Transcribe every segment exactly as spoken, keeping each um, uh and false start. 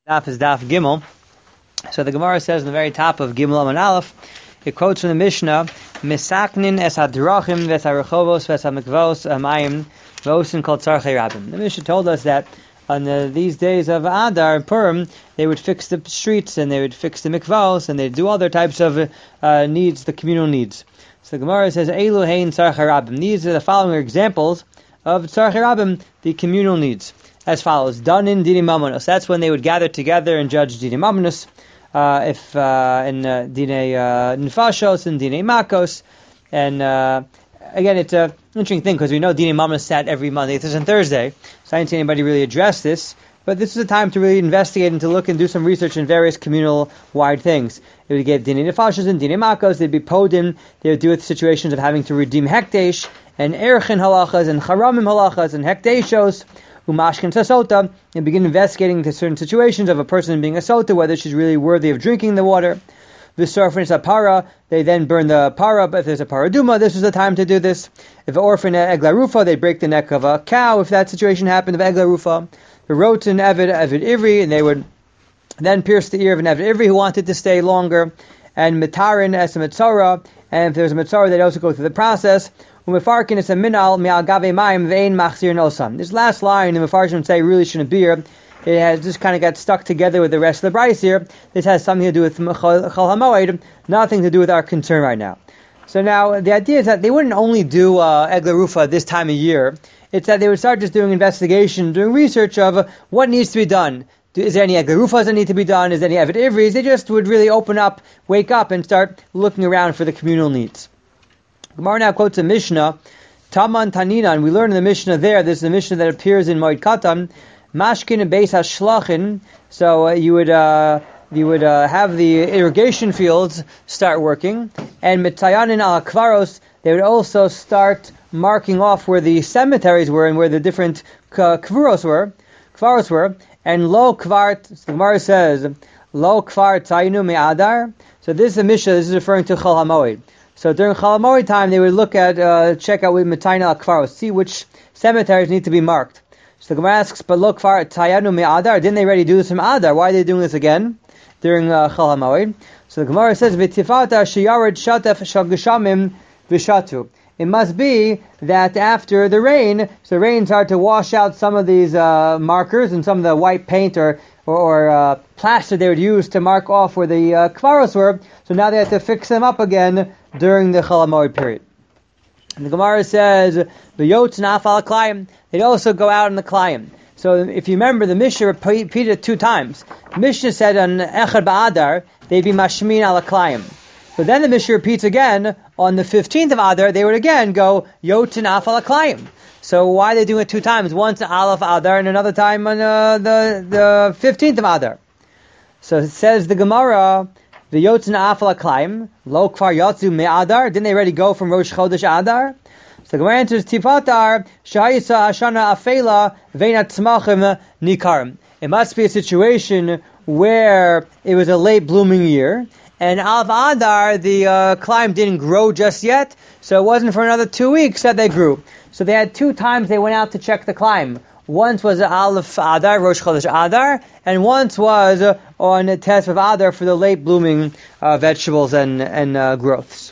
Daf is Daf Gimel. So the Gemara says in the very top of Gimel Amud Aleph, it quotes from the Mishnah, Misaknin es hadrachim ves harachovos ves hamikvos amayim v'osin kol tzarchei rabim. The Mishnah told us that on the, these days of Adar and Purim, they would fix the streets and they would fix the mikvos and they'd do other types of uh, needs, the communal needs. So the Gemara says, Eilu hein tzarchei rabim. These are the following examples of tzarchei rabim, the communal needs. As follows: done in dini mamonos. That's when they would gather together and judge dini mamonos. Uh, if uh, in uh, dini uh, nefashos and dini makos, and uh, again, it's an interesting thing because we know dini mamonos sat every Monday, Thursday, and Thursday. So I didn't see anybody really address this, but this is a time to really investigate and to look and do some research in various communal wide things. It would give dini nefashos and dini makos. They'd be podin. They would deal with situations of having to redeem hekdesh and erchin halachas and charamim halachas and hekdeshos. Umashkin sasota, and begin investigating the certain situations of a person being a sota, whether she's really worthy of drinking the water. V'sorfin is a para, they then burn the para, but if there's a paraduma, this is the time to do this. If an orphan egla rufa, they break the neck of a cow, if that situation happened of egla rufa. The rotin evid evid ivri, and they would then pierce the ear of an evid ivri who wanted to stay longer. And mitarin es a mitzara, and if there's a mitzara, they'd also go through the process. This last line in the Mefarshim say really shouldn't be here. It has just kind of got stuck together with the rest of the Bryce here. This has something to do with Chol HaMoed, nothing to do with our concern right now. So now the idea is that they wouldn't only do uh, Egla Rufa this time of year. It's that they would start just doing investigation, doing research of uh, what needs to be done. Is there any Egla Rufas that need to be done? Is there any Evid Ivris? They just would really open up, wake up, and start looking around for the communal needs. Gemara now quotes a Mishnah, Taman Taninan. We learn in the Mishnah there. This is the Mishnah that appears in Moed Katan. Mashkin and Beis Hashlachin. So uh, you would uh, you would uh, have the irrigation fields start working, and Mitayanin al Kvaros. They would also start marking off where the cemeteries were and where the different uh, kvaros were, kvaros were. And lo kvart. So the Gemara says lo kvar tayinu me'adar. So this is a Mishnah. This is referring to Chol HaMoed. So during Chol HaMoed time, they would look at, uh, check out with Metaina al-Kfaros, see which cemeteries need to be marked. So the Gemara asks, but look, Kfar Tayanu mi'adar, didn't they already do this from Adar? Why are they doing this again during uh, Chol HaMoed? So the Gemara says, V'tifata shiyared shatef shageshamim v'shatu. It must be that after the rain, so the rain started to wash out some of these uh, markers and some of the white paint or or, or uh, plaster they would use to mark off where the uh, kvaros were. So now they have to fix them up again during the Chol HaMoed period. And the Gemara says, "V'yotz nafal klayim." They'd also go out in the klayim. So if you remember, the Mishnah repeated it two times. The Mishnah said on Echad Ba'adar they'd be mashmin al klayim. But then the Mishnah repeats again on the fifteenth of Adar. They would again go yotz nafal klayim. So why are they doing it two times? Once Aleph Adar and another time on uh, the the fifteenth of Adar. So it says the Gemara, the Yotzin Afal Klaim, Lo Kfar Yotzu Me Adar. Didn't they already go from Rosh Chodesh Adar? So the Gemara answers Tifatar Shayisa Ashana Afela Veinat Tzmachim Nikarim. It must be a situation where it was a late blooming year, and Aleph Adar the uh, climb didn't grow just yet, so it wasn't for another two weeks that they grew. So they had two times they went out to check the climb. Once was Aleph Adar, Rosh Chodesh Adar, and once was uh, on the test of Adar for the late blooming uh, vegetables and and uh, growths.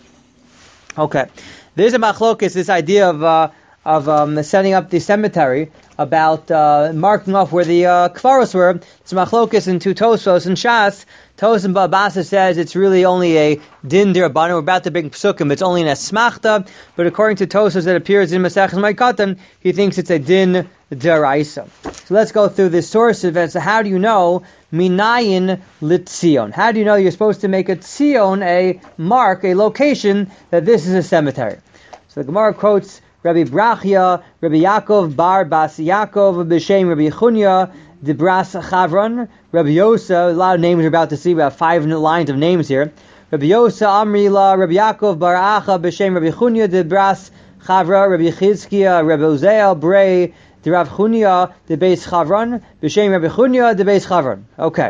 Okay, there's a machlokes, this idea of uh, of um, setting up the cemetery, about uh, marking off where the uh, kvaros were. It's machlokes in two Tosfos and Shas. Tos and Babasa says it's really only a din d'Rabbanan. We're about to bring psukim. It's only an esmachta, but according to Tosfos that appears in Maseches Moed Katan, he thinks it's a din d'Oraisa. So let's go through this source event. So how do you know minayin litzion? How do you know you're supposed to make a tzion, a mark, a location that this is a cemetery? So the Gemara quotes Rabbi Brachia, Rabbi Yaakov bar Bas Yaakov b'shem Rabbi Chunya Debras Chavron, Rabbi Yosa. A lot of names we're about to see. We have five lines of names here. Rabbi Yosa Amri La, Rabbi Yaakov bar Acha b'shem Rabbi Chunya Debras Chavra, Rabbi Chizkiya, Rabbi Uziel Brei the Rav Chunya the Beis Chavron b'shem Rabbi Chunya the Beis Chavron. Okay.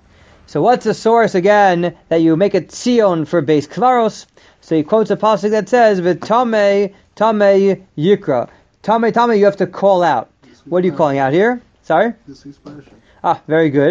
So what's the source again that you make a tzion for Beis Kvaros? So he quotes a pasuk that says, "V'tamei tamei yikra." Tamei tamei, you have to call out. What are you calling out here? Sorry? This expression. Ah, very good.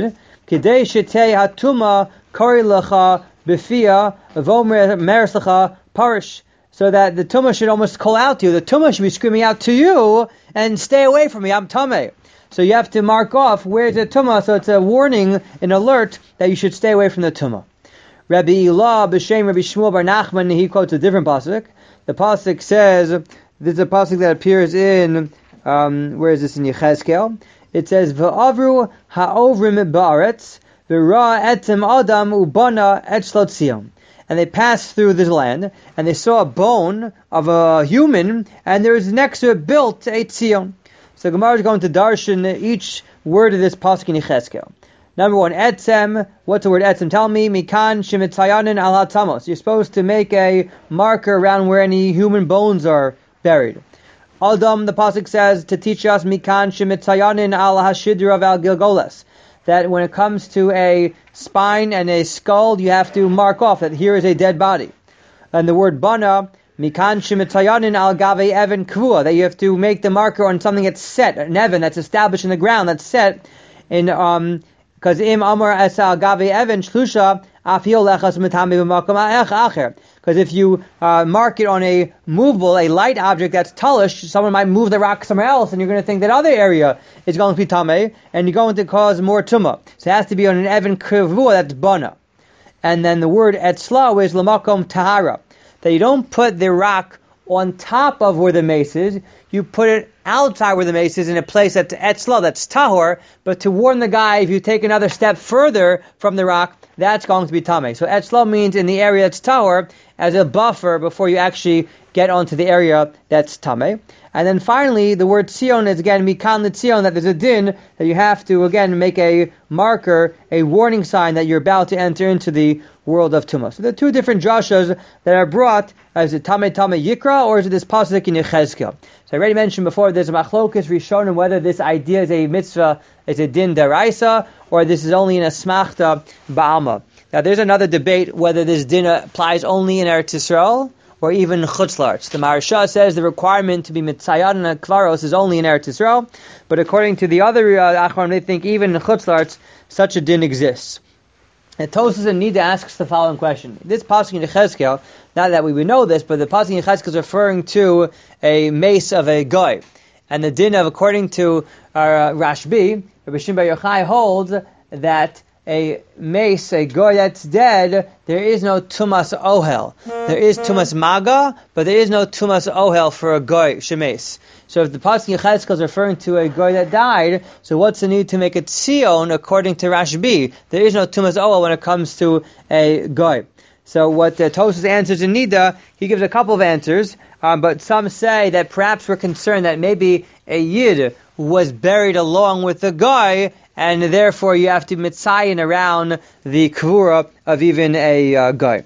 Kidei shetei hatuma kori lecha b'fia v'omer meres lecha parish. So that the tumah should almost call out to you. The tumah should be screaming out to you and stay away from me. I'm tameh. So you have to mark off where's the tumah. So it's a warning, an alert that you should stay away from the tumah. Rabbi Ilah b'shem Rabbi Shmuel bar Nachman, he quotes a different pasuk. The pasuk says, this is a pasuk that appears in, um, where is this in Yechezkel? It says, V'avru ha'ovrim ba'aretz, v'ra etzem adam ubana etzlo tzion. And they passed through this land, and they saw a bone of a human, and there was next to it built a tzion. So Gemara is going to darshan each word of this pasuk in Yechezkel. Number one, etzem. What's the word etzem? Tell me, mikan shemitzayanin al hatamos. You're supposed to make a marker around where any human bones are buried. Adam, the pasuk says, to teach us, mikan shemitzayanin al hashidra val gilgolas. That when it comes to a spine and a skull, you have to mark off that here is a dead body. And the word bana, mikan shemitzayanin al gave evan kvua, that you have to make the marker on something that's set, an evan that's established in the ground, that's set in, um, because im amar as al gave evan shlusha afio lechas mitami b'makom acher. Because if you uh, mark it on a movable, a light object that's tallish, someone might move the rock somewhere else, and you're going to think that other area is going to be tameh, and you're going to cause more tumah. So it has to be on an evan kivua, that's bana. And then the word etzla is lamakom tahara, that you don't put the rock on top of where the mace is, you put it outside where the mace is in a place that's etzla, that's tahor, but to warn the guy, if you take another step further from the rock, that's going to be tameh. So etzla means in the area that's tahor, as a buffer before you actually get onto the area that's tameh. And then finally, the word tzion is again mikan l'tzion, that there's a din that you have to again make a marker, a warning sign that you're about to enter into the world of tumah. So there are two different drashas that are brought. Is it tameh tameh yikra, or is it this pasuk in Yechezkel? So I already mentioned before, there's a machlokas rishonim whether this idea is a mitzvah, is a din deraisa, or this is only in a smachta ba'alma. Now there's another debate whether this din applies only in Eretz Yisrael or even Chutz La'aretz. The Maharsha says the requirement to be mitzayan and kvaros is only in Eretz Yisrael, but according to the other uh, Achron, they think even in Chutz La'aretz such a din exists. And Tosfos and Nida asks the following question. This pasuk in Yechezkel, not that we would know this, but the pasuk in Yechezkel is referring to a mace of a goy. And the din of, according to our uh, Rashbi, Rabbi Shimon Bar Yochai holds that a mace, a goy that's dead, there is no tumas ohel. There is tumas maga, but there is no tumas ohel for a goy shemes. So if the pasuk in Yechezkel is referring to a goy that died, so what's the need to make it tzion according to Rashbi? There is no tumas ohel when it comes to a goy. So what uh, Tosfos answers in Nida, he gives a couple of answers, um, but some say that perhaps we're concerned that maybe a yid was buried along with the goy, and therefore you have to mitzayin around the kvura of even a uh, goy.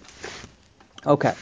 Okay.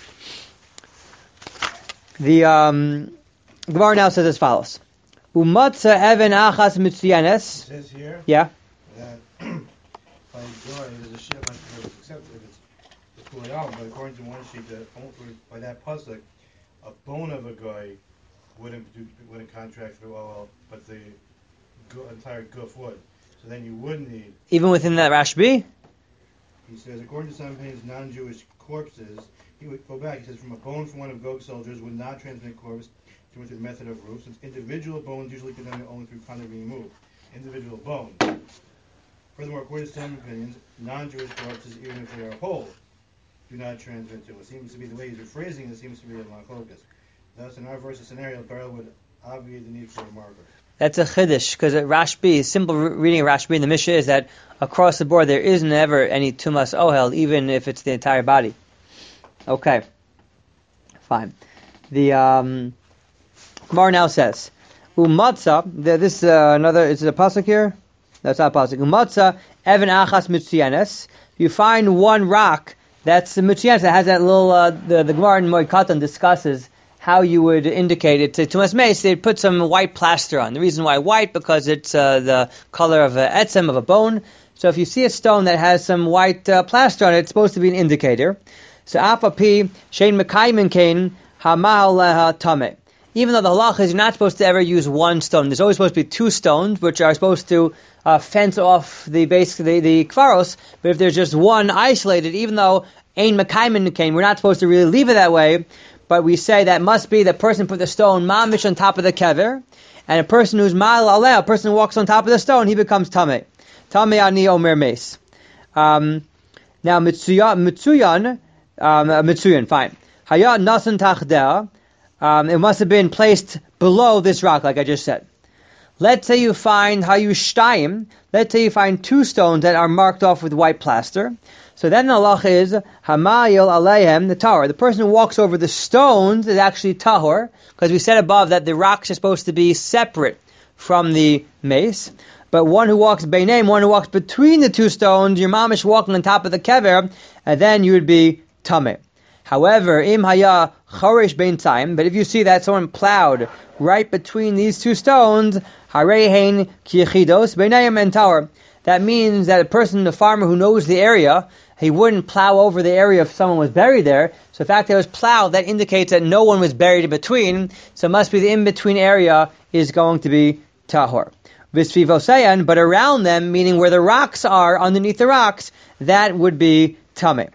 The um, Gemara now says as follows: Umatza even achas mitziyanes. It says here. Yeah. That by goy there's a shit like except if it's it's fully out, but according to one sheet, that by that pasuk, a bone of a goy wouldn't do, wouldn't contract through oil, but the go, entire goof would. So then you would need... Even within that Rashbi? He says, according to some opinions, non-Jewish corpses, he would go back, he says, from a bone from one of Gog soldiers would not transmit corpse through the method of roof, since individual bones usually can only through contact being moved. Individual bones. Furthermore, according to some opinions, non-Jewish corpses, even if they are whole, do not transmit to. It seems to be the way he's rephrasing it, seems to be a machlokas. Thus, in our versus scenario, Barrel would obviate the need for a marker. That's a chiddush, because Rashbi, simple reading of Rashbi in the Mishnah is that across the board there is never any tumas ohel, even if it's the entire body. Okay, fine. The um, Gemara now says, Umatza, this is uh, another, is it a pasuk here? That's not a pasuk. Umatza, even achas mitziyanes. You find one rock that's mitziyanes, that has that little, uh, the, the Gemara in Moed Katan discusses how you would indicate it to tumas mace. They'd put some white plaster on. The reason why white, because it's uh, the color of an etzem, of a bone. So if you see a stone that has some white uh, plaster on it, it's supposed to be an indicator. So apapi shein mekaymin kain hamahal leha tameh. even though the halacha is you're not supposed to ever use one stone. There's always supposed to be two stones, which are supposed to uh, fence off the base, the, the kvaros. But if there's just one isolated, even though ein mekaymin came, we're not supposed to really leave it that way. But we say that must be the person put the stone mamish on top of the kever, and a person who's mal aleh, a person who walks on top of the stone, he becomes tameh. Tameh ani omer meis. Um, now mitzuyan, mitzuyan, um, mitzuyan, fine. Hayat nasan tachdeh. Um, it must have been placed below this rock, like I just said. Let's say you find hayushtayim. Let's say you find two stones that are marked off with white plaster. So then the halach is hamayil aleihem the tahor. The person who walks over the stones is actually tahor, because we said above that the rocks are supposed to be separate from the mace. But one who walks beinayim, one who walks between the two stones, your mamish walking on top of the kever, and then you would be tameh. However, im haya chorish beintayim, but if you see that someone plowed right between these two stones, harehein kiyichidos beinayim and tahor. That means that a person, the farmer who knows the area, he wouldn't plow over the area if someone was buried there. So the fact that it was plowed, that indicates that no one was buried in between. So it must be the in-between area is going to be tahor. Visvivoseyan, but around them, meaning where the rocks are, underneath the rocks, that would be tameh.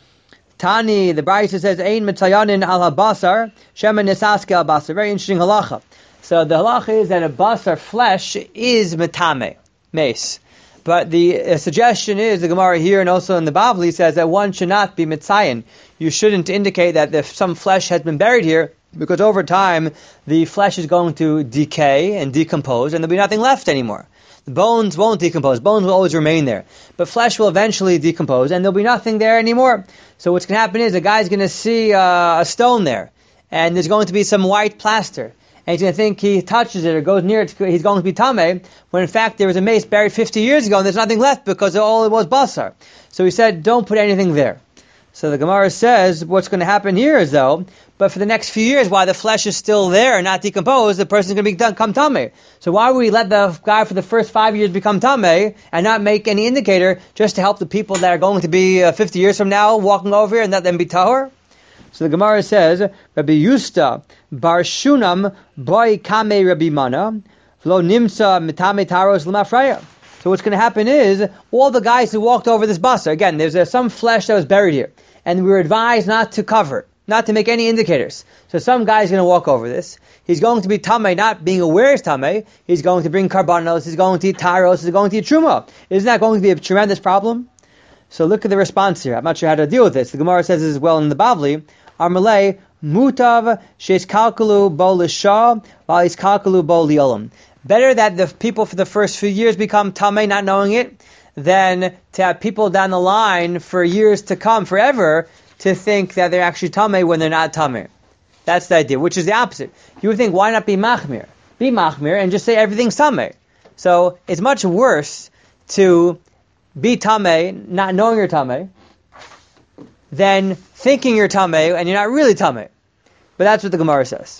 Tani, the Brisa says, Ein mitzayanin al habasar, shema nesaske al basar. Very interesting halacha. So the halacha is that a basar flesh is metame, mace. But the uh, suggestion is, the Gemara here and also in the Bavli says that one should not be mitzayin. You shouldn't indicate that if some flesh has been buried here, because over time the flesh is going to decay and decompose and there'll be nothing left anymore. The bones won't decompose. Bones will always remain there. But flesh will eventually decompose and there'll be nothing there anymore. So what's going to happen is a guy's going to see uh, a stone there and there's going to be some white plaster. And he's going to think he touches it or goes near it, he's going to be tameh, when in fact there was a mace buried fifty years ago and there's nothing left because all it was basar. So he said, don't put anything there. So the Gemara says, what's going to happen here is though, but for the next few years, while the flesh is still there and not decomposed, the person's going to become tameh. So why would we let the guy for the first five years become tameh and not make any indicator just to help the people that are going to be uh, fifty years from now walking over here and let them be tahor? So the Gemara says, Rabbi Yusta bar Shunam boy kame Rabbi Mana v'lo nimsa mitame taros l'mafraya. So what's going to happen is all the guys who walked over this basar, again, there's uh, some flesh that was buried here, and we were advised not to cover it, not to make any indicators. So some guy's going to walk over this. He's going to be tameh, not being aware he's tameh. He's going to bring karbanos. He's going to eat taros. He's going to eat truma. Isn't that going to be a tremendous problem? So look at the response here. I'm not sure how to deal with this. The Gemara says this as well in the Bavli. Armalei mutav she's kalkalu bo l'shah while he's kalkalu bo liolam. Better that the people for the first few years become tameh not knowing it than to have people down the line for years to come, forever, to think that they're actually tameh when they're not tameh. That's the idea, which is the opposite. You would think, why not be machmir? Be machmir and just say everything's tameh. So it's much worse to be tameh, not knowing you're tameh, than thinking you're tameh and you're not really tameh. But that's what the Gemara says.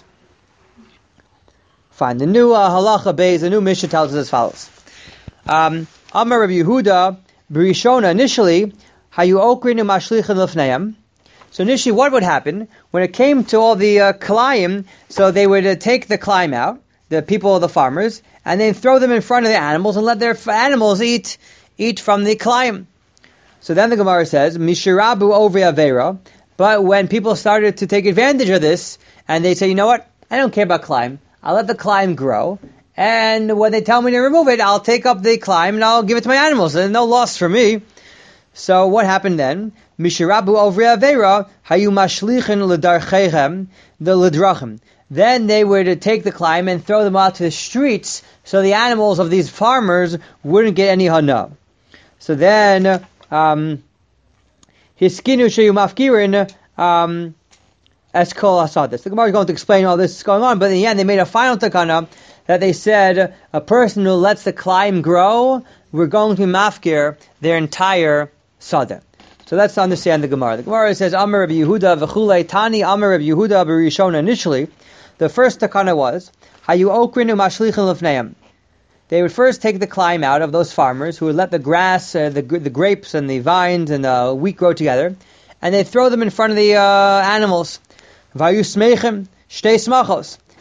Fine. The new uh, halacha beis, the new Mishnah tells us as follows. Um, Amar Rabbi Yehuda, B'rishona, initially, hayu okrinu mashlichin lefneim. So initially, what would happen when it came to all the uh, kalayim? So they would uh, take the kalayim out, the people, the farmers, and then throw them in front of the animals and let their f- animals eat eat from the kalayim. So then the Gemara says, Mishirabu over Avera. But when people started to take advantage of this, and they say, you know what, I don't care about climb. I'll let the climb grow. And when they tell me to remove it, I'll take up the climb and I'll give it to my animals. There's no loss for me. So what happened then? Mishirabu over Avera, hayu mashlichin l'darchechem, the l'drachim. Then they would take the climb and throw them out to the streets so the animals of these farmers wouldn't get any hana. So then, um, hiskinu sheyu mafkirin, um, eskol asadis. The Gemara is going to explain all this is going on, but in the end they made a final takana that they said a person who lets the climb grow, we're going to mafkir their entire sada. So let's understand the Gemara. The Gemara says, Amar Rabbi Yehuda v'chulei tani Amar Rabbi Yehuda b'rishona. Initially, the first takana was hayu okrinu mashlichin lefneim. They would first take the climb out of those farmers who would let the grass, uh, the the grapes and the vines and the wheat grow together, and they'd throw them in front of the uh, animals. Vayu smechem shtei smachos.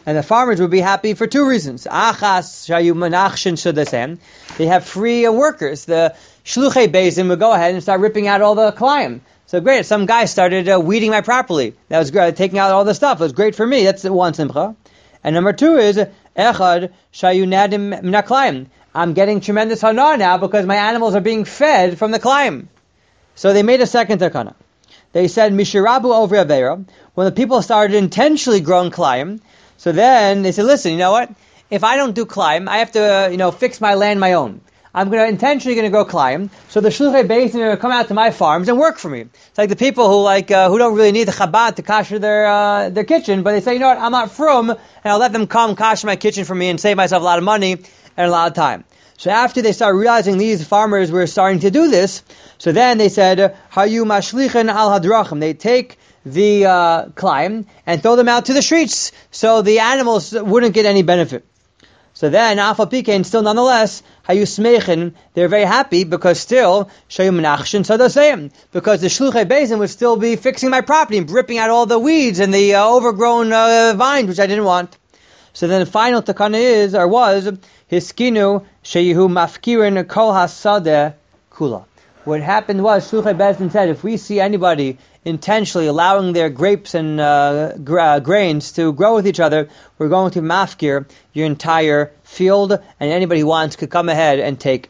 And the farmers would be happy for two reasons. Achas shayu menachshin shadasem. They have free uh, workers. The shluchei bezin would go ahead and start ripping out all the klayim. So great, some guy started uh, weeding my property. That was great, taking out all the stuff. It was great for me. That's one simcha. And number two is echad shayu nadim minaklayim. I'm getting tremendous hana now because my animals are being fed from the klayim. So they made a second takana. They said mishirabu over avera. When the people started intentionally growing klayim, so then they said, listen, you know what? If I don't do klayim, I have to, uh, you know, fix my land my own. I'm going to intentionally going to grow klayim. So the shluchei bezin are going to come out to my farms and work for me. It's like the people who like uh, who don't really need the Chabad to kasher their uh, their kitchen, but they say, you know what? I'm not frum, and I'll let them come kasher my kitchen for me and save myself a lot of money and a lot of time. So after they started realizing these farmers were starting to do this, so then they said, Hayu mashlichen al hadrachim. They take the uh, klayim and throw them out to the streets, so the animals wouldn't get any benefit. So then, Afal Pikein, still nonetheless, Hayu Smechin, they're very happy because still, Shayu Menachshin Sadasayim, because the Shluchei Bezin would still be fixing my property and ripping out all the weeds and the uh, overgrown uh, vines, which I didn't want. So then the final takana is, or was, Hiskinu Sheyihu Mafkirin Kol HaSadeh Kula. What happened was, Shluchei Bezin said, if we see anybody intentionally allowing their grapes and uh, gra- grains to grow with each other, we're going to mafkir your entire field, and anybody who wants could come ahead and take.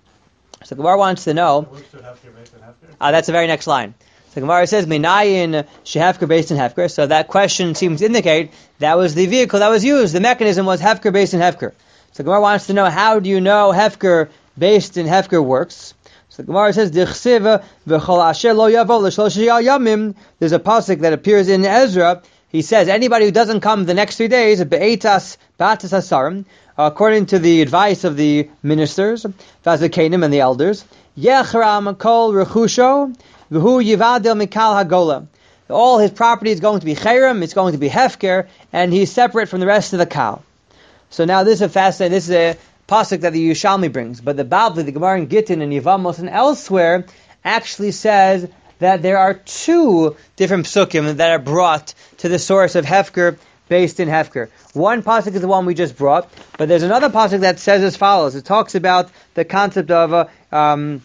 So Gemara wants to know. Uh, that's the very next line. So Gemara says, "Minayin shehefker based in hefker." So that question seems to indicate that was the vehicle that was used. The mechanism was hefker based in hefker. So Gemara wants to know, how do you know hefker based in hefker works? So the Gemara says, Dichsiv v'chol asher lo yavo l'shlosh yamim. There's a pasuk that appears in Ezra. He says, anybody who doesn't come the next three days, be'etas batas hasarim, according to the advice of the ministers, v'azakanim and the elders, yechram kol rechusho v'hu yivadil mikal hagola. All his property is going to be chayrim, it's going to be hefker, and he's separate from the rest of the cow. So now this is a fascinating, this is a pasuk that the Yushalmi brings, but the Bavli, the Gemara in Gittin and Yevamos and elsewhere actually says that there are two different psukim that are brought to the source of hefker based in hefker. One pasuk is the one we just brought, but there's another pasuk that says as follows. It talks about the concept of uh, um,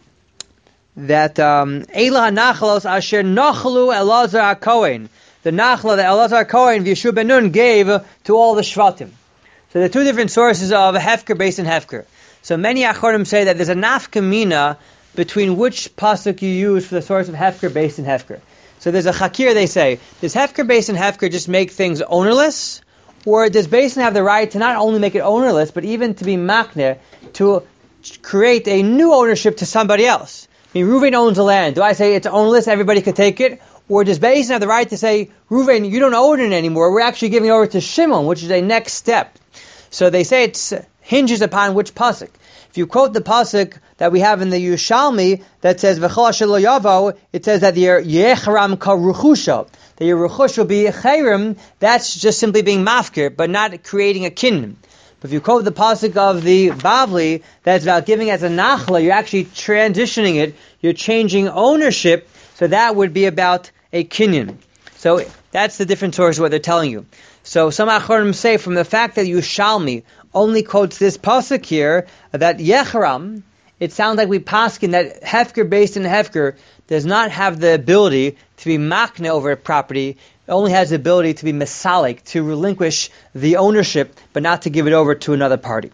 that Eila hanachalos asher nachlu Elazar HaKohen, the nachla that Elazar HaKohen Yeshua ben Nun gave to all the shvatim. So there are two different sources of hefker based in hefker. So many achorim say that there's a nafkamina between which pasuk you use for the source of hefker based in hefker. So there's a chakir, they say, does hefker based in hefker just make things ownerless? Or does basin have the right to not only make it ownerless, but even to be makneh, to create a new ownership to somebody else? I mean, Reuven owns the land. Do I say it's ownerless, everybody could take it? Or does basin have the right to say, Reuven, you don't own it anymore, we're actually giving it over to Shimon, which is a next step? So they say it hinges upon which pasuk. If you quote the pasuk that we have in the Yushalmi that says "V'chol asher lo yavo," it says that your yechram kal ruchusha, that your ruchush will be chayrim. That's just simply being mafkir, but not creating a kinyan. But if you quote the pasuk of the Bavli that's about giving as a nachla, you're actually transitioning it. You're changing ownership, so that would be about a kinyan. So that's the different source of what they're telling you. So some achorim say from the fact that Yushalmi only quotes this pasuk here, that Yechram, it sounds like we paskin that hefker based in hefker does not have the ability to be makne over a property, it only has the ability to be mesalik, to relinquish the ownership, but not to give it over to another party.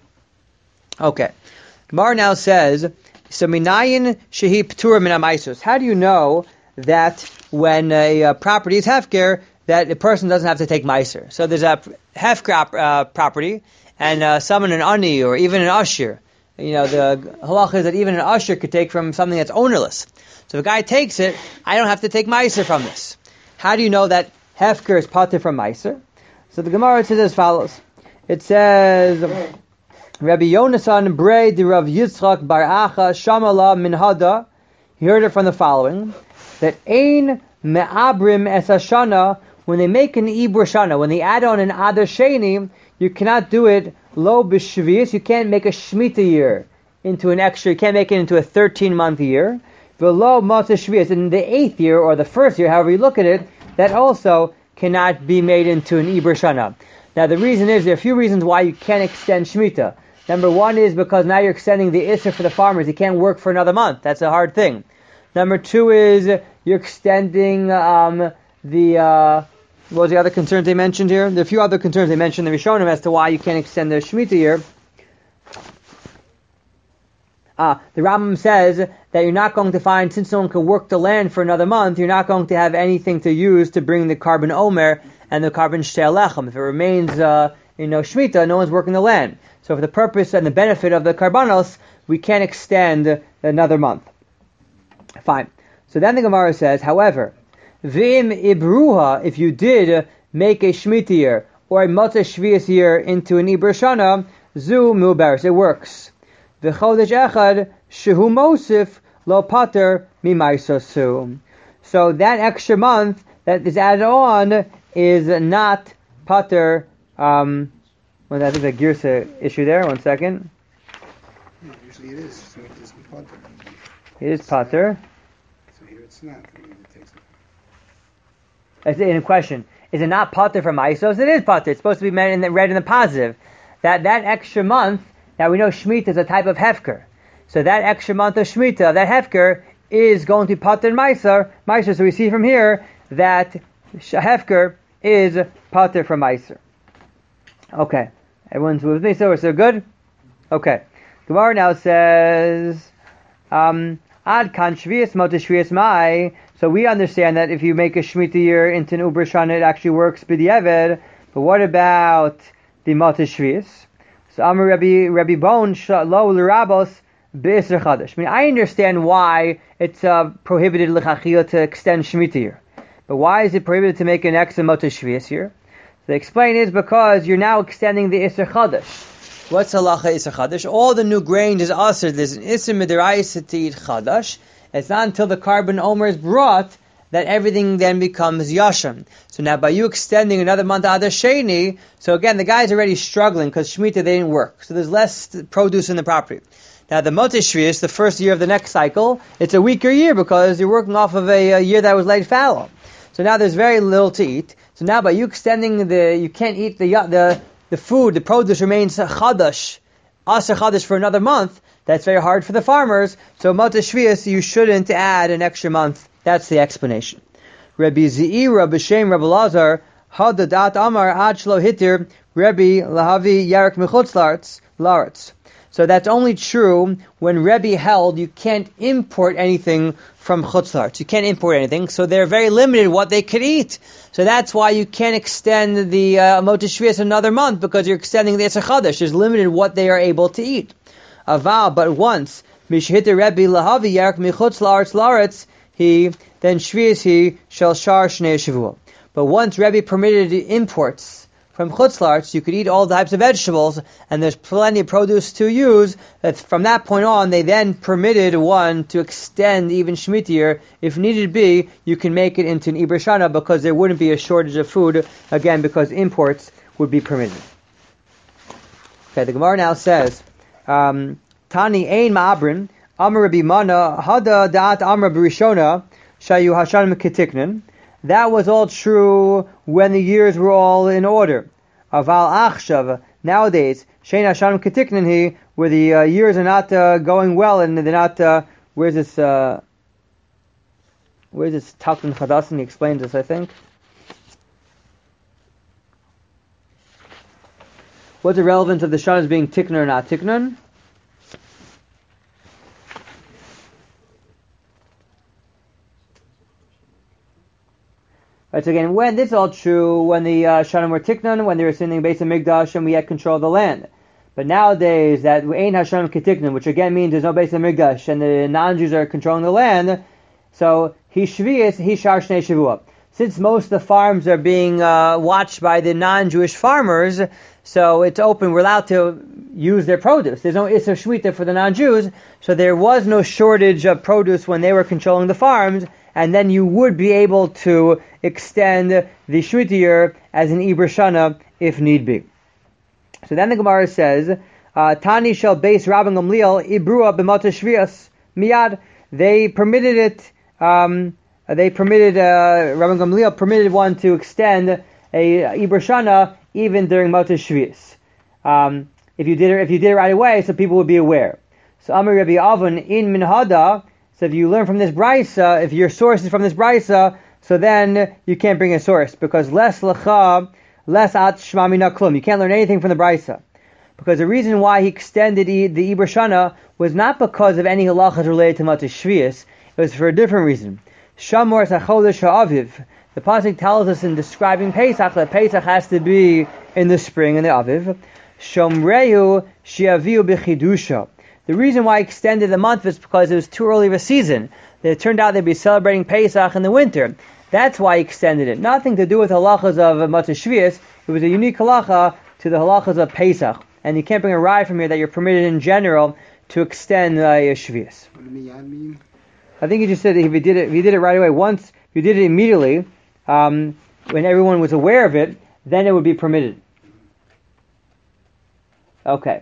Okay. Gemara now says, so minayin shehi p'tura min ha'maisos. How do you know that when a uh, property is hefker, that a person doesn't have to take meiser? So there's a hefker uh, property, and uh, someone an ani or even an usher. You know, the halach is that even an usher could take from something that's ownerless. So if a guy takes it, I don't have to take meiser from this. How do you know that hefker is pater from meiser? So the Gemara says as follows. It says, Rabbi Yonasan Brei de Rav Yitzchak Bar Acha Shamala Min Hada. He heard it from the following, that ein me'abrim es hashana, when they make an ibur shana, when they add on an adar sheni, you cannot do it lo b'shvius. You can't make a shmita year into an extra. You can't make it into a thirteen-month year. V'lo mata shvius. In the eighth year or the first year, however you look at it, that also cannot be made into an ibur shana. Now the reason is, there are a few reasons why you can't extend Shemitah. Number one is because now you're extending the Issur for the farmers. He can't work for another month. That's a hard thing. Number two is you're extending um, the, uh, what was the other concerns they mentioned here? There are a few other concerns they mentioned in the Rishonim as to why you can't extend the Shemitah year. Ah, the Rambam says that you're not going to find, since no one can work the land for another month, you're not going to have anything to use to bring the carbon omer and the carbon shtel lechem. If it remains, uh, you know, Shemitah, no one's working the land. So for the purpose and the benefit of the karbanos, we can't extend another month. Fine. So then the Gemara says, however, v'im ibruha, if you did make a Shemitah year or a Motzei Shvius year into an Ibur Shana, zu mubaris, it works. V'chodesh echad shehu mosif lo pater mimaisosu. So that extra month that is added on is not pater. Um, well, I think the girsa issue there. One second. Yeah, usually it is. So it is pater. It is pater. So here it's not. I mean, it takes It's in a question. Is it not pater from Isos? It is pater. It's supposed to be read in the, read in the positive. That that extra month. Now we know Shemitah is a type of hefker. So that extra month of Shemitah, that hefker, is going to be pater meiser. Meiser. So we see from here that hefker is pater from meiser. Okay. Everyone's with me, so we're so good? Okay. Gemara now says, um, Ad kan shvius mote shvius mai. So we understand that if you make a Shemitah year into an Uber Shana, it actually works b'di'eved. But what about the mote shvius? So Amar Rabbi Rabbi Bon lo l'rabos b'isr chadash. I mean, I understand why it's uh, prohibited l'chachila to extend Shemitah year, but why is it prohibited to make an extra mote shvius here? So the explain is because you're now extending the isr chadash. What's halacha isr chadash? All the new grain is asr. There's an isr midiraisa to eat chadash. It's not until the carbon omer is brought that everything then becomes yasham. So now by you extending another month Adar Sheni, so again the guy's already struggling because Shemitah they didn't work. So there's less produce in the property. Now the Motzei Shvius, the first year of the next cycle, it's a weaker year because you're working off of a, a year that was laid fallow. So now there's very little to eat. So now by you extending the, you can't eat the the the food, the produce remains chadash, aser chadash for another month. That's very hard for the farmers. So Motzei Shvius, you shouldn't add an extra month. That's the explanation. Rabbi Zeira b'shem Rabbi Lazar hadadat amar ad shlo hitir Rabbi lahavi yarek mechutz laaretz. So that's only true when Rebbe held you can't import anything from chutz laaretz. You can't import anything, so they're very limited what they could eat. So that's why you can't extend the uh, Motzei Shvius another month because you're extending the Isser Chadash. There's limited what they are able to eat. Aval, but once mishhitir Rebbe lahavi yarek mechutz laaretz laaretz. He then shvius he shall shar shnei shavua. But once Rebbe permitted imports from chutz laaretz, you could eat all types of vegetables, and there's plenty of produce to use. That from that point on, they then permitted one to extend even Shemitah year. If needed be, you can make it into an Ibur Shana because there wouldn't be a shortage of food, again, because imports would be permitted. Okay, the Gemara now says, um, Tani ein ma'abrin, Amar Rabbi Mana, Hada Da'at Amar B'Rishona, Shayu Hashanim Ketiknan. That was all true when the years were all in order. Aval Achshav, nowadays, Shein Hashanim Ketiknan he, where the uh, years are not uh, going well and they're not, uh, where's this, uh, where's this Talmud Chadasim? He explains this, I think. What's the relevance of the Shanas being Tiknan or not Tiknan? Right, so again, when this is all true, when the uh, Shanim were Tiknan, when they were sitting in the Beis HaMikdash and we had control of the land. But nowadays, that ain't Hashanim Ketiknan, which again means there's no Beis HaMikdash and the non-Jews are controlling the land, so he shvius, he shar shnei shavua. Since most of the farms are being uh, watched by the non-Jewish farmers, so it's open, we're allowed to use their produce. There's no Isser Shmita for the non-Jews, so there was no shortage of produce when they were controlling the farms, and then you would be able to extend the Shemitah year as an Ibur Shana if need be. So then the Gemara says, uh, Tani shall base Rabban Gamliel Ibrua b'Motzei Shvius miyad. They permitted it. Um, they permitted uh, Rabban Gamliel permitted one to extend a Ibur Shana even during Motzei Shvius. Um, if you did it, if you did it right away, so people would be aware. So Amar Rabbi Avon in Minhada. So if you learn from this brisa, if your source is from this brisa, so then you can't bring a source because less lecha, less at shma mina klum. You can't learn anything from the brisa. Because the reason why he extended the Ibur Shana was not because of any halachas related to Motzei Shvius. It was for a different reason. Shamor Sachodesh Ha'aviv. The pasuk tells us in describing Pesach that Pesach has to be in the spring in the Aviv. Shomrehu Shiaviu B'chidusha. The reason why I extended the month is because it was too early of a season. It turned out they'd be celebrating Pesach in the winter. That's why he extended it. Nothing to do with halachas of Motzei Shvius. It was a unique halacha to the halachas of Pesach. And you can't bring a ride from here that you're permitted in general to extend uh, Shvius. What does miyad mean? I think he just said that if you did it, if you did it right away, once if you did it immediately, um, when everyone was aware of it, then it would be permitted. Okay.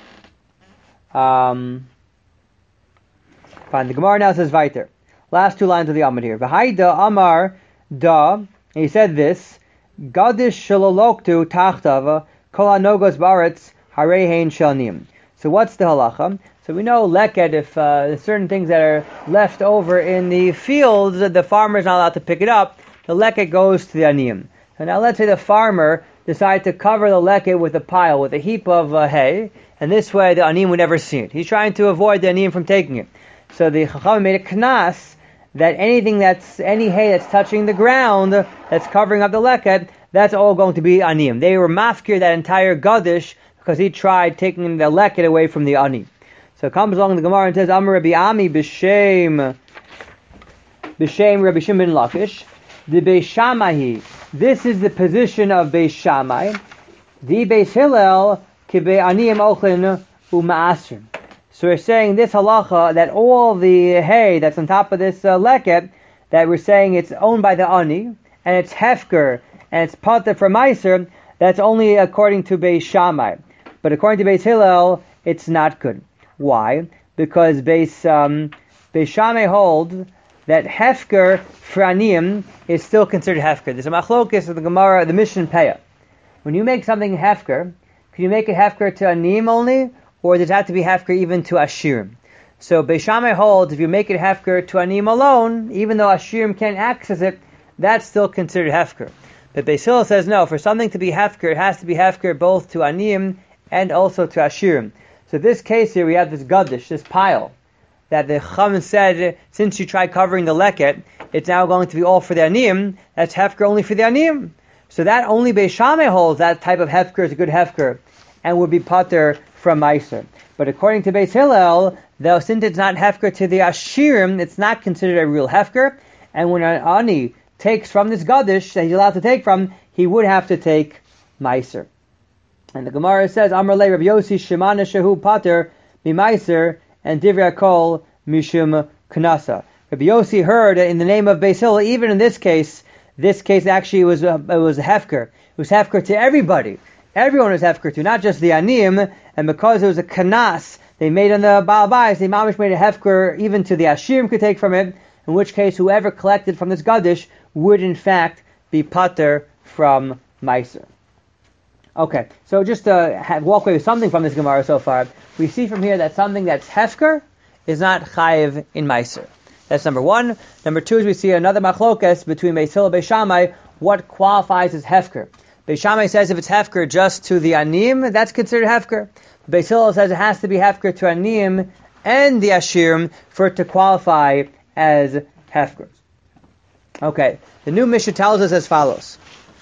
Um, fine. The Gemara now says weiter. Last two lines of the Amud here. V'haida Amar da. And he said this. Gadish shaloloktu tachtava kol hanogos baretz harei hein shalnim. So what's the halacha? So we know leket, if uh, there's certain things that are left over in the fields, the farmer is not allowed to pick it up. The leket goes to the aniyim. So now let's say the farmer decides to cover the leket with a pile, with a heap of uh, hay, and this way the aniyim would never see it. He's trying to avoid the aniyim from taking it. So the chacham made a knas that anything that's, any hay that's touching the ground, that's covering up the leket, that's all going to be aniyim. They were mafkir that entire gadish because he tried taking the leket away from the ani. So it comes along the Gemara and says, Amar Rabbi Ami b'shem b'shem Rabbi Shimon Lakish, the Beis Shammai. This is the position of Beis Shammai. The Beis Hillel kibei aniyim ochlin u'ma'asrim. So we're saying this halacha that all the hay that's on top of this uh, leket, that we're saying it's owned by the ani and it's hefker and it's pater for meiser. That's only according to Beis Shammai, but according to Beis Hillel, it's not good. Why? Because Beis um, Beis Shammai holds that hefker for aniyim is still considered hefker. There's a machlokes of the Gemara, the Mishnah Peah. When you make something hefker, can you make it hefker to aniyim only, or does it have to be hefker even to ashirim? So Beis Shammai holds if you make it hefker to aniyim alone, even though ashirim can't access it, that's still considered hefker. But Beis Hillel says no. For something to be hefker, it has to be hefker both to aniyim and also to ashirim. So in this case here, we have this gadish, this pile, that the Chacham said, since you tried covering the leket, it's now going to be all for the aniyim. That's hefker only for the aniyim. So that only Beis Shammai holds that type of hefker is a good hefker, and would be pater from meiser. But according to Beis Hillel, though since it's not hefker to the ashirim, it's not considered a real hefker. And when an ani takes from this gadish that he's allowed to take from, he would have to take meiser. And the Gemara says, Amar le Rabbi Yossi Shemana Shehu Pater Mimaiser and Divrei Kol Mishum Knasa. Rabbi Yossi heard in the name of Beis Hillel, even in this case, this case actually was a, it was a hefker. It was hefker to everybody. Everyone was hefker to, not just the aniyim. And because it was a kanas, they made on the Baal Bayis, they mamish made a hefker even to the ashirim could take from it. In which case, whoever collected from this gadish would in fact be pater from meiser. Okay, so just to have, walk away with something from this Gemara so far, we see from here that something that's hefker is not chayiv in meiser. That's number one. Number two is we see another machlokes between Beis Hillel and Beis Shammai, what qualifies as hefker. Beis Shammai says if it's hefker just to the aniyim, that's considered hefker. Beis Hillel says it has to be hefker to aniyim and the ashirim for it to qualify as hefker. Okay, the new Mishnah tells us as follows.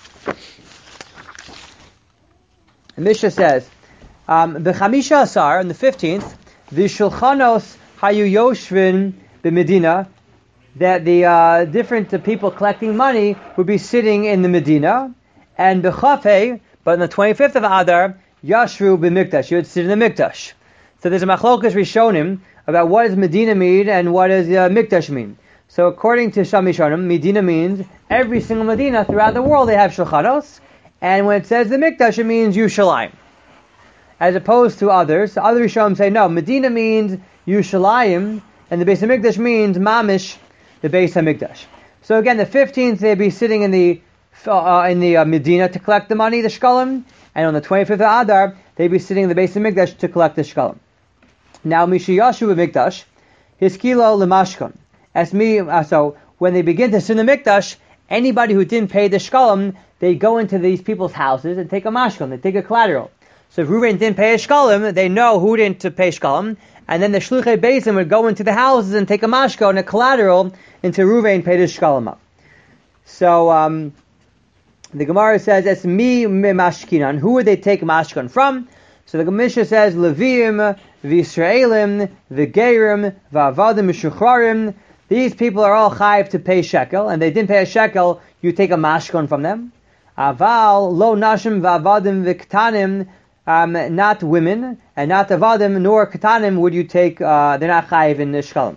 The Mishnah says, um, "B'chamisha asar on the fifteenth, the shulchanos hayu yoshvin b'medina, that the uh, different uh, people collecting money would be sitting in the Medina, and b'chafei, but on the twenty-fifth of Adar, yashru b'mikdash, you would sit in the mikdash. So there's a machlokas rishonim about what does Medina mean and what does uh, mikdash mean. So according to Shamishonim, Medina means every single Medina throughout the world they have shulchanos. And when it says the Mikdash, it means Yushalayim. As opposed to others, other Rishonim say, no, Medina means Yushalayim, and the Beis HaMikdash means Mamish, the Beis HaMikdash. So again, the fifteenth, they'd be sitting in the uh, in the uh, Medina to collect the money, the shkalim, and on the twenty-fifth of Adar, they'd be sitting in the base of Mikdash to collect the shkalim. Now, Mishiyashu Mikdash, his kilo lemashkon. As me, uh, so when they begin to sin the Mikdash, anybody who didn't pay the shkalim, they go into these people's houses and take a mashkon, they take a collateral. So if Reuven didn't pay a shkalim, they know who didn't to pay shkalim, and then the shluchei beisim would go into the houses and take a mashkon, a collateral, until Reuven paid his shkalim up. So um, the Gemara says, "Es mi mashkinan." Who would they take mashkon from? So the Mishnah says, "Levim, v'Yisraelim, v'Gerim, v'Avadim, v'Shuchrarim." These people are all chayiv to pay shekel, and they didn't pay a shekel. You take a mashkon from them. Aval lo nashim v'Avadim v'Ktanim. Um, not women and not avadim nor katanim would you take. Uh, they're not chayiv in shkalim.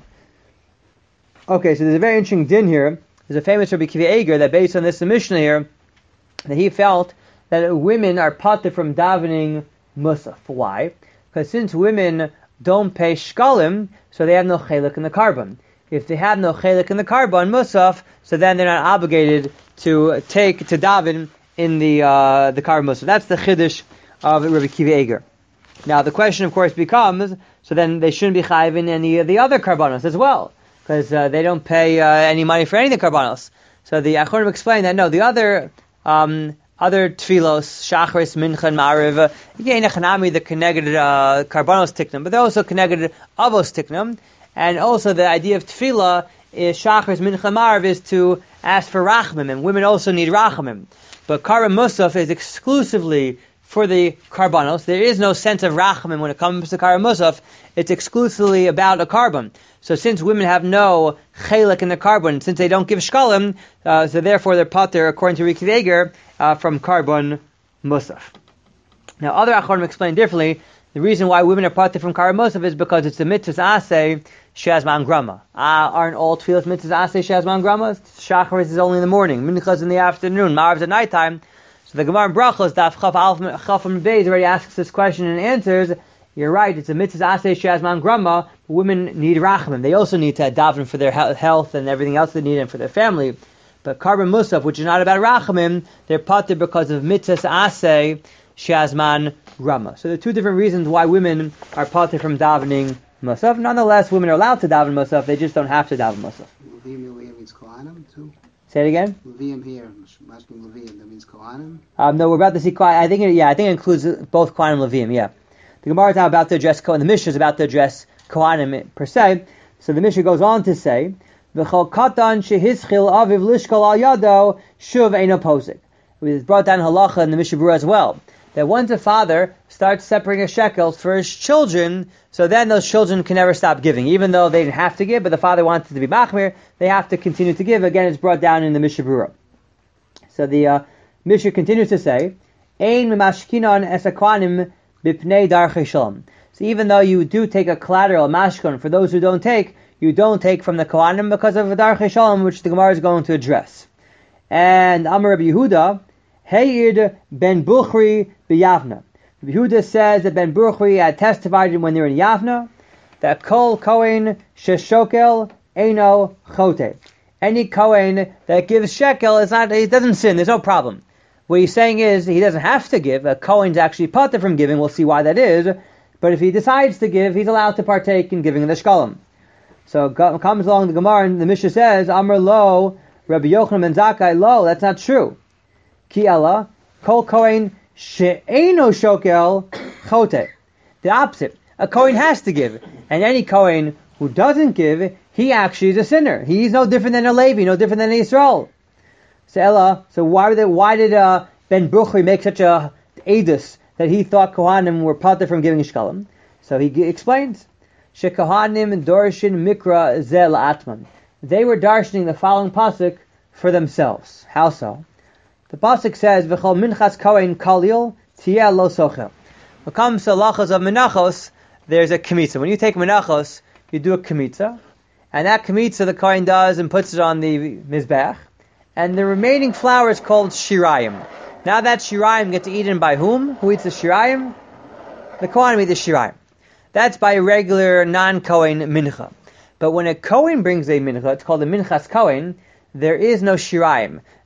Okay, so there's a very interesting din here. There's a famous Rabbi Kiva Eger that based on this Mishnah here, that he felt that women are patur from davening musaf. Why? Because since women don't pay shkalim, so they have no chelik in the carbon. If they have no chelik in the carbon musaf, so then they're not obligated to take to daven in the uh, the carbon musaf. That's the chiddush of Rabbi Kiva Eger. Now the question, of course, becomes: so then they shouldn't be chayiv in any of the other karbanos as well, because uh, they don't pay uh, any money for any of the karbanos. So the Achronim explained that no, the other um, other tfilos, shachris, mincha, and ma'ariv, again, echanami, the connected uh, karbanos tiknum, but they're also connected avos tiknum, and also the idea of tefillah is shachris, mincha, and ma'ariv is to ask for rachamim, and women also need rachamim. But karban musaf is exclusively for the karbanos. There is no sense of rachamim when it comes to karban musaf. It's exclusively about a carbon. So since women have no chelik in the carbon, since they don't give shkalim, uh, so therefore they're pater, according to Rabbi Kiva Eger, uh, from carbon musaf. Now other achronim explain differently. The reason why women are pater from carbon musaf is because it's the mitzvahs aseh shazman grama. Uh, aren't all tefillas mitzvahs aseh shazman grama? Shacharis is only in the morning, minchas is in the afternoon, ma'ariv is at nighttime. So the Gemara in Brachos, Daf Chaf Alf Beis, already asks this question and answers. You're right, it's a mitzvah aseh shazman grama. Women need rachamim. They also need to daven for their health and everything else they need and for their family. But carbon musaf, which is not about rachamim, they're pater because of mitzvah aseh shazman grama. So there are two different reasons why women are pater from davening musaf. Nonetheless, women are allowed to daven musaf. They just don't have to daven musaf. Levim means kohanim too. Say it again. Levim here, mashkin levim, that means kohanim. Um, no, we're about to see. I think, it, yeah, I think it includes both kohanim and levim. Yeah, the Gemara is now about to address Kohanim. The Mishnah is about to address kohanim per se. So the Mishnah goes on to say, "V'chol katan shehischil aviv lishkol al yado shuv eino posik." We've brought down halacha in the Mishnah Berurah as well, that once a father starts separating a shekel for his children, so then those children can never stop giving, even though they didn't have to give, but the father wanted to be machmir, they have to continue to give. Again, it's brought down in the Mishnah Berurah. So the uh, Mishnah continues to say, "Ein mashkinon es akwanim bipnei darchei shalom." So even though you do take a collateral, a mashkon, for those who don't take, you don't take from the kohanim because of the darchei shalom, which the Gemara is going to address. And Amar Rabbi Yehuda, Heyid ben Buchri b'Yavna. Rabbi Yehuda says that Ben Buchri had testified when they were in Yavna that Kol Kohen sheshokel eino chote. Any Kohen that gives shekel is not, he doesn't sin. There's no problem. What he's saying is he doesn't have to give. A Kohen's actually pater from giving. We'll see why that is. But if he decides to give, he's allowed to partake in giving the shkalim. So comes along the Gemara and the Mishnah says, Amar lo Rabbi Yochanan ben Zakkai lo. That's not true. Ki Allah, Kol Kohen she'eino shokel chote. The opposite. A Kohen has to give. And any Kohen who doesn't give, he actually is a sinner. He's no different than a Levi, no different than an Yisrael. So Ella, so why did, why did uh, Ben Buchri make such a edus that he thought Kohanim were pater from giving shkalim? So he g- explains, She Kohanim dorshin mikra zel atman. They were darshaning the following pasuk for themselves. How so? The pasuk says, "V'chol minchas kohen kalil tiyeh lo sochel." When it comes to halachos of menachos, there's a kmitza. When you take menachos, you do a kmitza, and that kmitza the kohen does and puts it on the mizbech, and the remaining flour is called shirayim. Now that shirayim gets eaten by whom? Who eats the shirayim? The kohen eats the shirayim. That's by a regular non-kohen mincha. But when a kohen brings a mincha, it's called a minchas kohen. There is no shirayim.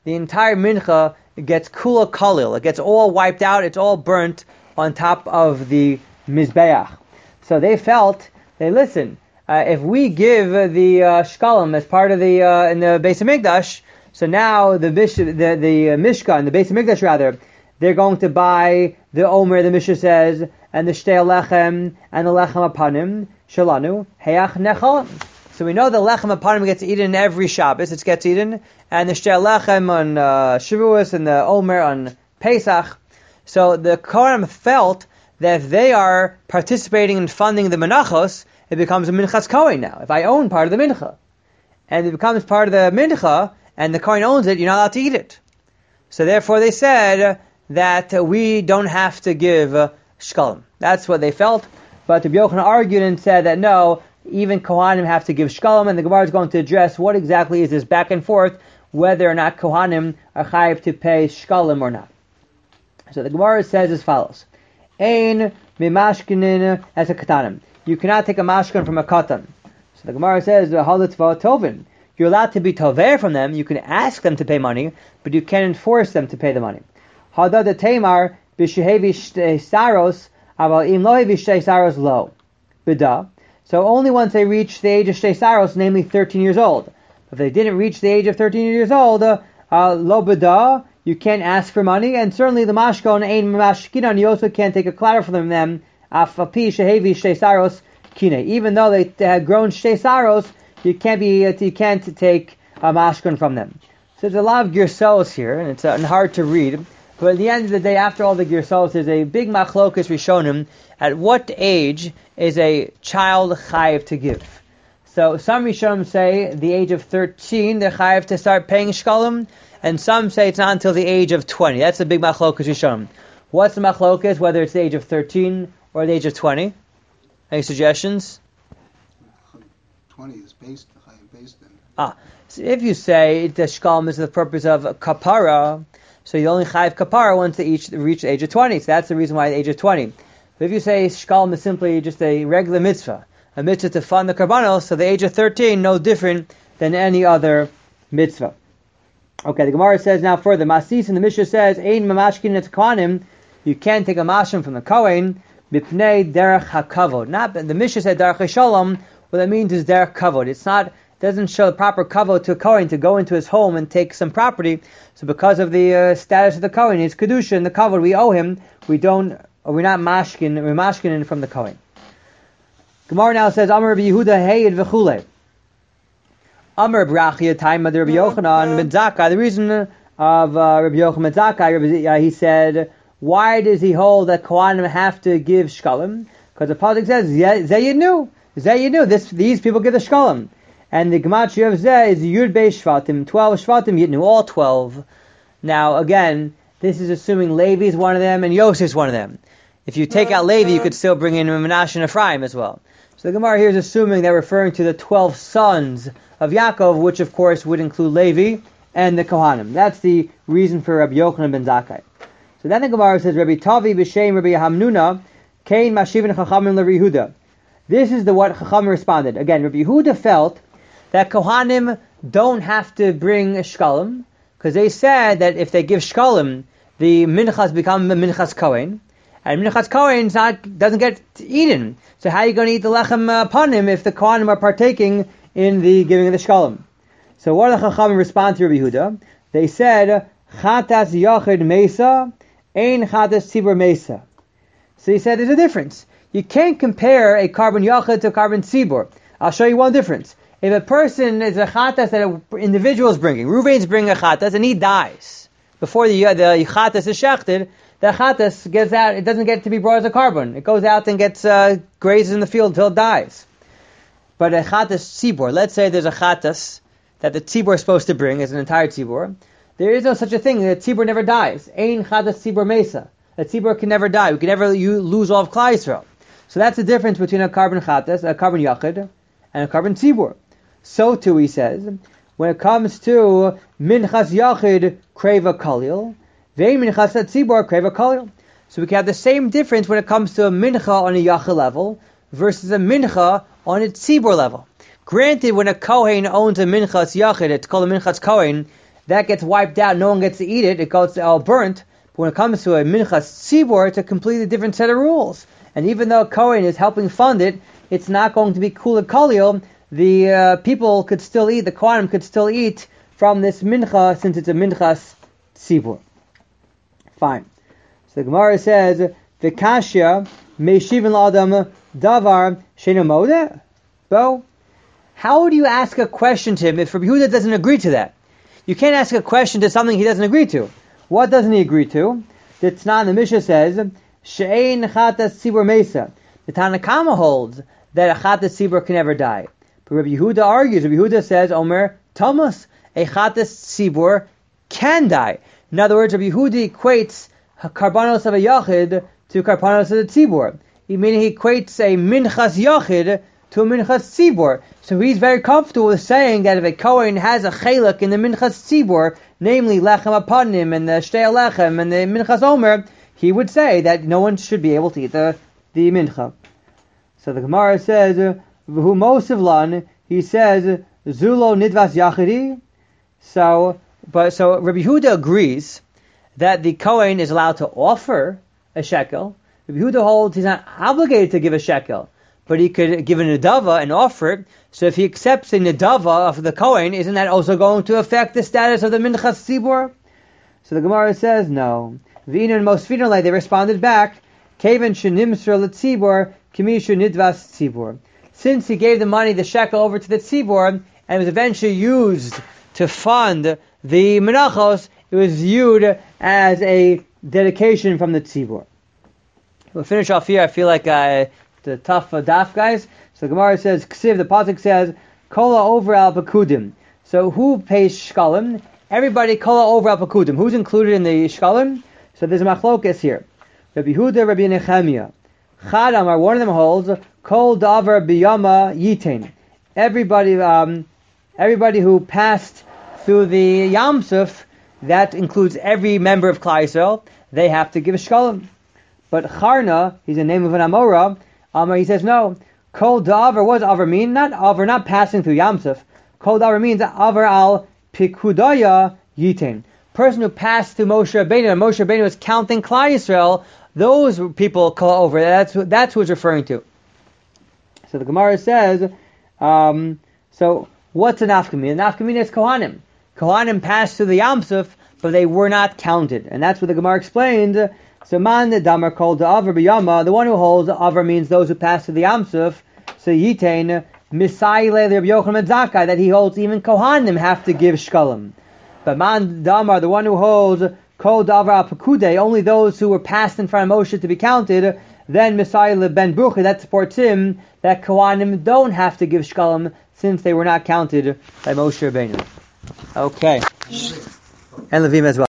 the entire mincha gets kula kalil. It gets all wiped out. It's all burnt on top of the mizbeach. So they felt, they listen, uh, if we give uh, the uh, shkalim as part of the uh, in the Beis Hamikdash, so now the bish, the the uh, Mishkan, the Beis Hamikdash rather, they're going to buy the Omer, the Mishnah says, and the Shtei Lechem and the Lechem Apanim Shalanu Heach Nechol. So we know the Lechem Apanim gets eaten every Shabbos. It gets eaten, and the Shtei Lechem on uh, Shavuos and the Omer on Pesach. So the Kohanim felt that if they are participating in funding the Menachos, it becomes a Minchas Kohen now. If I own part of the Mincha, and it becomes part of the Mincha, and the Kohen owns it, you're not allowed to eat it. So therefore they said that uh, we don't have to give uh, shkalim. That's what they felt. But Rabbi Yochanan argued and said that no, even Kohanim have to give shkalim, and the Gemara is going to address what exactly is this back and forth, whether or not Kohanim are chayiv to pay shkalim or not. So the Gemara says as follows: Ein mimashkinin as a katanim. You cannot take a mashkin from a katan. So the Gemara says halitzva tovin. You're allowed to be tover from them. You can ask them to pay money, but you can't enforce them to pay the money. Hadad Tamar b'shehevi saros aval im lo hevi shtei saros lo b'da. So only once they reach the age of shtei saros, namely thirteen years old. If they didn't reach the age of thirteen years old, uh, lo b'da, you can't ask for money, and certainly the mashkon ein mashkinan, you also can't take a clatter from them. Afapi shehevi shtei saros kine. Even though they, they had grown shtei saros, you can't be you can't take a mashkon from them. So there's a lot of girsos here, and it's uh, hard to read. But at the end of the day, after all the girsos, there's a big machlokus rishonim at what age is a child chayiv to give. So some rishonim say the age of thirteen they're chayiv to start paying shkalim, and some say it's not until the age of twenty. That's the big machlokus rishonim. What's the machlokus? Whether it's the age of thirteen or the age of twenty? Any suggestions? twenty is based, based in. Ah, so if you say the shkalim is the purpose of kapara, so you only chayiv kapara once they each reach the age of twenty. So that's the reason why the age of twenty. But if you say shkalim is simply just a regular mitzvah, a mitzvah to fund the karbanos, so the age of thirteen no different than any other mitzvah. Okay, the Gemara says now further, Masis and the Mishnah says, Ein mamashkin et kohanim, you can't take a mashim from the Kohen, bipnei derech hakavod. Not the Mishnah said derech shalom. What that means is derech kavod. It's not doesn't show the proper kavod to a Kohen to go into his home and take some property. So because of the uh, status of the Kohen, his kedusha and the kavod we owe him, we don't, or we're not mashkin, we're mashkin from the Kohen. Gemara now says, Amar Rabbi Yehuda Hayid v'chulei. Amar Brachia time of Rabbi Yochanan ben Zakkai. The reason of uh, Rabbi Yochanan ben Zakkai, uh, he said, why does he hold that Kohanim have to give shkalim? Because the pasuk says, Zayinu. Zayinu. This these people give the shkalim. And the gematria of Zeh is Yud Beis Shvatim, twelve Shvatim Yitnu, all twelve. Now, again, this is assuming Levi is one of them and Yosef is one of them. If you take out Levi, you could still bring in Menashe and Ephraim as well. So the Gemara here is assuming they're referring to the twelve sons of Yaakov, which of course would include Levi and the Kohanim. That's the reason for Rabbi Yochanan ben Zakkai. So then the Gemara says, Rabbi Tavi b'shem Rabbi Hamnuna, Kain Mashivin Chachamim l'Rabbi Yehuda. This is the what Chachamim responded. Again, Rabbi Yehuda felt that Kohanim don't have to bring shkalim, because they said that if they give shkalim, the minchas become a minchas kohen, and minchas kohen not doesn't get eaten. So how are you going to eat the lechem upon him if the Kohanim are partaking in the giving of the shkalim? So what did the Chachamim respond to Rabbi Yehuda? They said, Chatas yachid mesa, ein chatas tzibur mesa. So he said there's a difference. You can't compare a carbon yachid to a carbon tzibur. I'll show you one difference. If a person is a chatas that an individual is bringing, Reuven's bringing a chatas and he dies before the the chatas is shechted, the chatas gets out. It doesn't get to be brought as a carbon. It goes out and gets uh, grazes in the field until it dies. But a chatas tzibur, let's say there's a chatas that the tzibur is supposed to bring as an entire tzibur. There is no such a thing. The tzibur never dies. Ein chatas tzibur mesa. A tzibur can never die. We can never you lose all of Klal Yisrael. So that's the difference between a carbon chatas, a carbon yachid, and a carbon tzibur. So too, he says, when it comes to minchas yachid kreva kalil, vein minchas tzibur kreva kalil. So we can have the same difference when it comes to a mincha on a yachid level versus a mincha on a tzibur level. Granted, when a kohen owns a minchas yachid, it's called a minchas kohen, that gets wiped out. No one gets to eat it. It goes all burnt. But when it comes to a minchas tzibur, it's a completely different set of rules. And even though a Kohen is helping fund it, it's not going to be kula kalil. The uh, people could still eat, the Kohanim could still eat from this mincha, since it's a minchas tzibur. Fine. So the Gemara says, V'kashya meishivin la'adam davar she'eino modeh. Bo, how do you ask a question to him if Rabbi Yehuda doesn't agree to that? You can't ask a question to something he doesn't agree to. What doesn't he agree to? The Tanna in the Mishnah says, She'ein chatas tzibur mesa. The Tanna Kama holds that a chatas tzibur can never die. But Rabbi Yehuda argues, Rabbi Yehuda says, Omer, Thomas, a chatas tzibur can die. In other words, Rabbi Yehuda equates karbanos of a yachid to karbanos of the tzibur. Meaning he equates a minchas yachid to a minchas tzibur. So he's very comfortable with saying that if a Kohen has a chelak in the minchas tzibur, namely lechem apanim and the shtei lechem and the minchas omer, he would say that no one should be able to eat the, the mincha. So the Gemara says, V'hu mosiv lan, he says, Zulo nidvas yachidi. So, but so Rabbi Yehuda agrees that the Kohen is allowed to offer a shekel. Rabbi Yehuda holds he's not obligated to give a shekel, but he could give a nedava and offer it. So if he accepts a nedava of the Kohen, isn't that also going to affect the status of the minchas tzibur? So the Gemara says, no. V'inu and most finally, they responded back, Kaven shenimsra l'tzibur, kimishu nidvas tzibur. Since he gave the money, the shekel, over to the tzibur, and it was eventually used to fund the menachos, it was viewed as a dedication from the tzibur. We'll finish off here. I feel like uh, the tough uh, daf, guys. So the Gemara says, Ksiv, the pasuk says, Kola over al pakudim. So who pays shkalim? Everybody kola over al pakudim. Who's included in the shkalim? So there's a machlokas here. Rabbi Yehuda, Rabbi Nechemia. Chad Amar, one of them holds, Kol davar biyama yitain. Everybody, um, everybody who passed through the Yam Suf, that includes every member of Klal Yisrael, they have to give a shkalim. But Charna, he's the name of an Amora, Amar, he says no. Kol davar, what does avar mean? Not avar, not passing through Yam Suf. Kol davar means avar al pikudaya yitain. Person who passed through Moshe Rabbeinu, and Moshe Rabbeinu was counting Klal Yisrael, those people call over. That's that's who it's referring to. So the Gemara says, um, so what's an nafkamina? Nafkamina is Kohanim. Kohanim passed through the Yam Suf, but they were not counted, and that's what the Gemara explained. So man the damar called the avar b'yama, the one who holds avar means those who pass through the Yam Suf. So yitain misai le Rabbi Yochanan Zakkai, that he holds even Kohanim have to give shkalim. But man damar, the one who holds kol davar al-pakude, only those who were passed in front of Moshe to be counted, then Messiah ben Brucha, that supports him, that Kohanim don't have to give shkalim since they were not counted by Moshe Rabbeinu. Okay. And Levim as well.